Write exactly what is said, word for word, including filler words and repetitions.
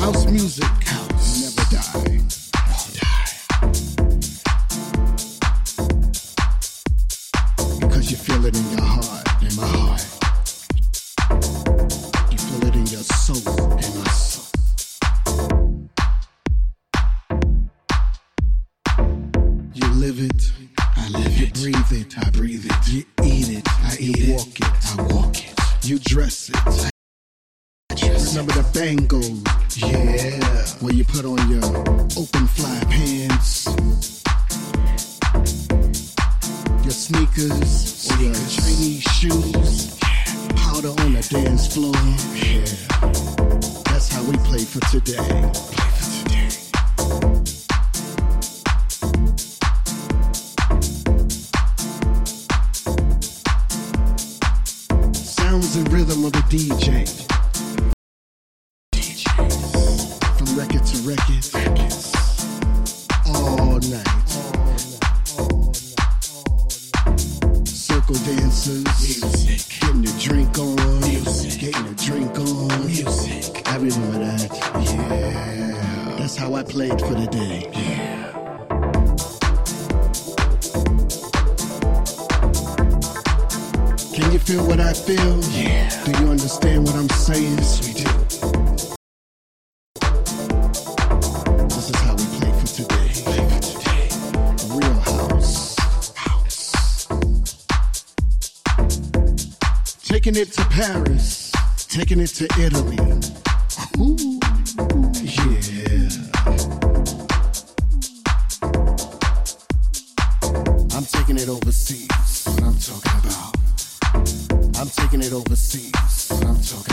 House music, house, never die. Won't die. Because you feel it in your heart, in my heart. You feel it in your soul, in my soul. You live it, I live it. You breathe it, I breathe it. You eat it, I eat it. You walk it, I walk it. You dress it, I dress it. Remember the bangles, yeah, where you put on your open fly pants, your sneakers, or your Chinese shoes, powder on the dance floor. Yeah, that's how we play for today. Play for today. Sounds and rhythm of the D J. D Js. From record to record. Records. All night. Circle dancers. Music. Getting a drink on. Music. Getting a drink on. Music. I remember that. Yeah. That's how I played for the day. Yeah. Can you feel what I feel? Yeah. Do you understand what I'm saying? Yes, we do. This is how we play for today. Play for today. Real house. House. Taking it to Paris. Taking it to Italy. Ooh, yeah. I'm taking it overseas. What I'm talking about. I'm taking it overseas.